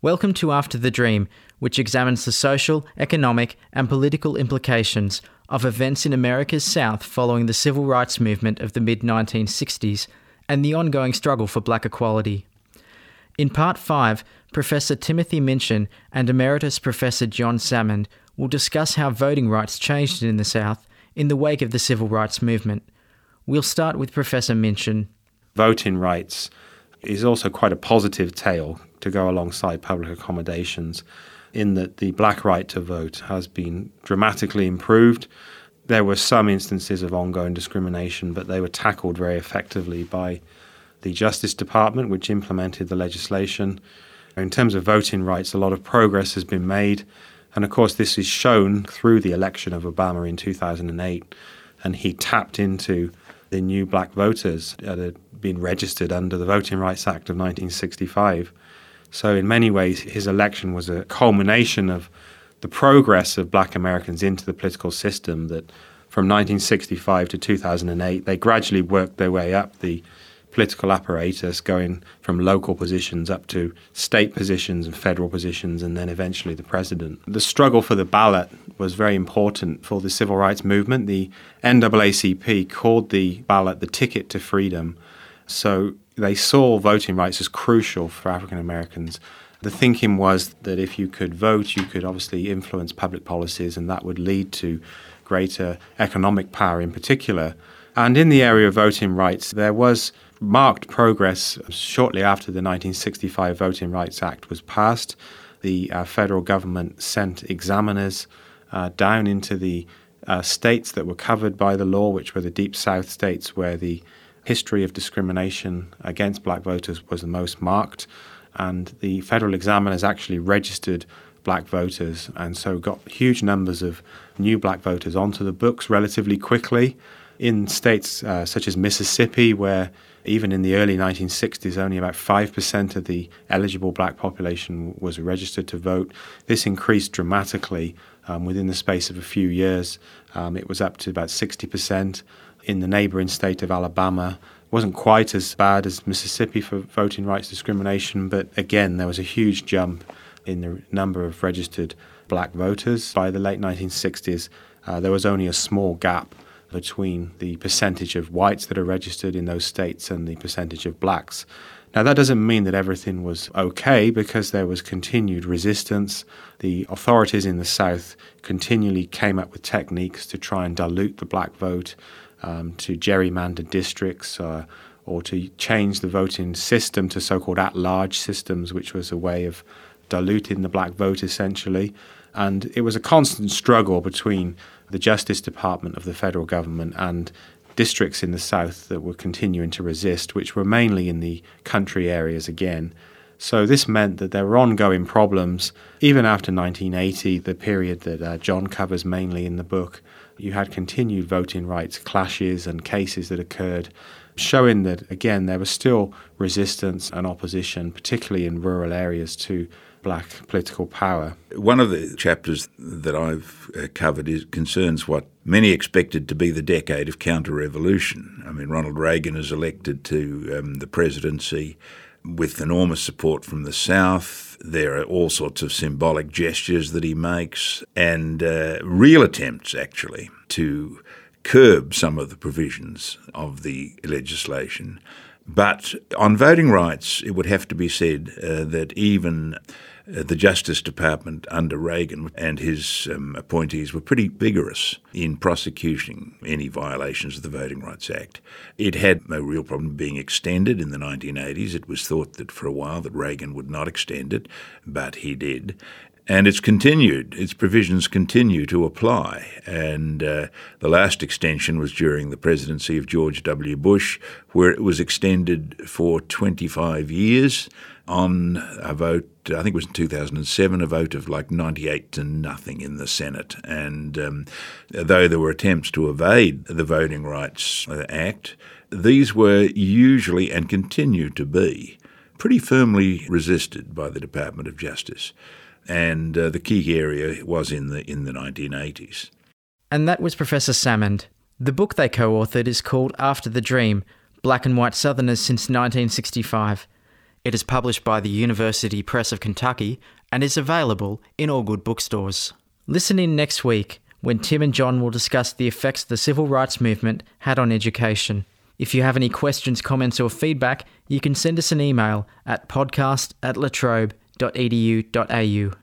Welcome to After the Dream, which examines the social, economic, and political implications of events in America's South following the civil rights movement of the mid-1960s and the ongoing struggle for black equality. In Part 5, Professor Timothy Minchin and Emeritus Professor John Salmond will discuss how voting rights changed in the South in the wake of the civil rights movement. We'll start with Professor Minchin. Voting rights is also quite a positive tale to go alongside public accommodations, in that the black right to vote has been dramatically improved. There were some instances of ongoing discrimination, but they were tackled very effectively by the Justice Department, which implemented the legislation. In terms of voting rights, a lot of progress has been made. And of course, this is shown through the election of Obama in 2008. And he tapped into the new black voters that had been registered under the Voting Rights Act of 1965. So in many ways, his election was a culmination of the progress of black Americans into the political system, that from 1965 to 2008, they gradually worked their way up the political apparatus, going from local positions up to state positions and federal positions, and then eventually the president. The struggle for the ballot was very important for the civil rights movement. The NAACP called the ballot the ticket to freedom. So they saw voting rights as crucial for African Americans. The thinking was that if you could vote, you could obviously influence public policies, and that would lead to greater economic power in particular. And in the area of voting rights, there was marked progress shortly after the 1965 Voting Rights Act was passed. The federal government sent examiners down into the states that were covered by the law, which were the Deep South states, where the history of discrimination against black voters was the most marked. And the federal examiners actually registered black voters, and so got huge numbers of new black voters onto the books relatively quickly. In states such as Mississippi, where even in the early 1960s, only about 5% of the eligible black population was registered to vote, this increased dramatically within the space of a few years. It was up to about 60%. In the neighboring state of Alabama, it wasn't quite as bad as Mississippi for voting rights discrimination, but again, there was a huge jump in the number of registered black voters. By the late 1960s, there was only a small gap between the percentage of whites that are registered in those states and the percentage of blacks. Now, that doesn't mean that everything was okay, because there was continued resistance. The authorities in the South continually came up with techniques to try and dilute the black vote, to gerrymander districts, or to change the voting system to so-called at-large systems, which was a way of diluting the black vote, essentially. And it was a constant struggle between the Justice Department of the federal government and districts in the South that were continuing to resist, which were mainly in the country areas again. So this meant that there were ongoing problems. Even after 1980, the period that John covers mainly in the book, you had continued voting rights clashes and cases that occurred, showing that, again, there was still resistance and opposition, particularly in rural areas, to black political power. One of the chapters that I've covered concerns what many expected to be the decade of counter-revolution. I mean, Ronald Reagan is elected to the presidency with enormous support from the South. There are all sorts of symbolic gestures that he makes, and real attempts, actually, to curb some of the provisions of the legislation. But on voting rights, it would have to be said that even the Justice Department under Reagan and his appointees were pretty vigorous in prosecuting any violations of the Voting Rights Act. It had no real problem being extended in the 1980s. It was thought that for a while that Reagan would not extend it, but he did. And it's continued. Its provisions continue to apply. And the last extension was during the presidency of George W. Bush, where it was extended for 25 years on a vote, I think it was in 2007, a vote of like 98-0 in the Senate. And though there were attempts to evade the Voting Rights Act, these were usually and continue to be pretty firmly resisted by the Department of Justice. And the key area was in the 1980s. And that was Professor Salmond. The book they co-authored is called After the Dream, Black and White Southerners Since 1965. It is published by the University Press of Kentucky and is available in all good bookstores. Listen in next week when Tim and John will discuss the effects the civil rights movement had on education. If you have any questions, comments or feedback, you can send us an email at podcast@latrobe.edu.au.